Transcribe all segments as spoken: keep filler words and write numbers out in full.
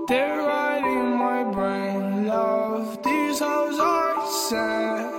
They're riding my brain, love. These hoes are sad.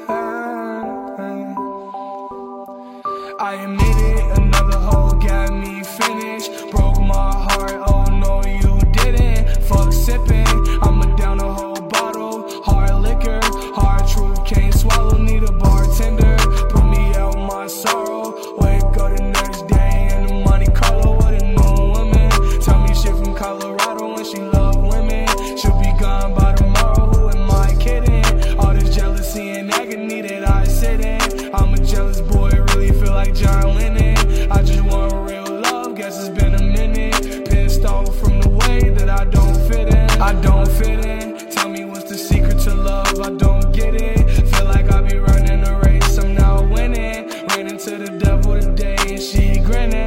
I admit it, another hoe got me finished. Broke my heart, oh no you didn't. Fuck sipping, I'ma down a whole bottle. Hard liquor, hard truth, can't swallow. Need a bartender, put me out my sorrow. Wake up the next day in the Monte Carlo with a new woman. Tell me shit from Colorado and she love women. She'll be gone by tomorrow, who am I kidding? All this jealousy and agony that I sit in. I'm a jealous boy, really feel like John Lennon. I just want real love, guess it's been a minute. Pissed off from the way that I don't fit in. I don't fit in, tell me what's the secret to love, I don't get it. Feel like I be running a race, I'm now winning. Ran into the devil today and she grinning.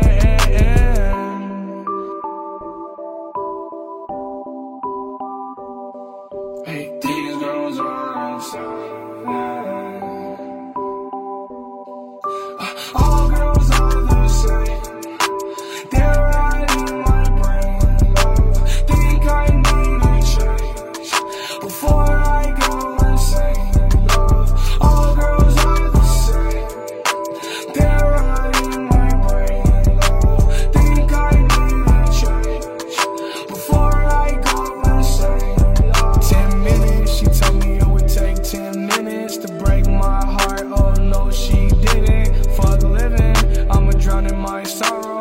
Hey, these girls are inside. All girls are the same. They're riding my brain, love. Think I need a change before I go insane, love. All girls are the same. They're riding my brain, love. Think I need a change before I go insane, love. Ten minutes, she told me it would take ten minutes to break my heart. Oh no, she didn't. Fuck living, I'ma drown in my sorrow.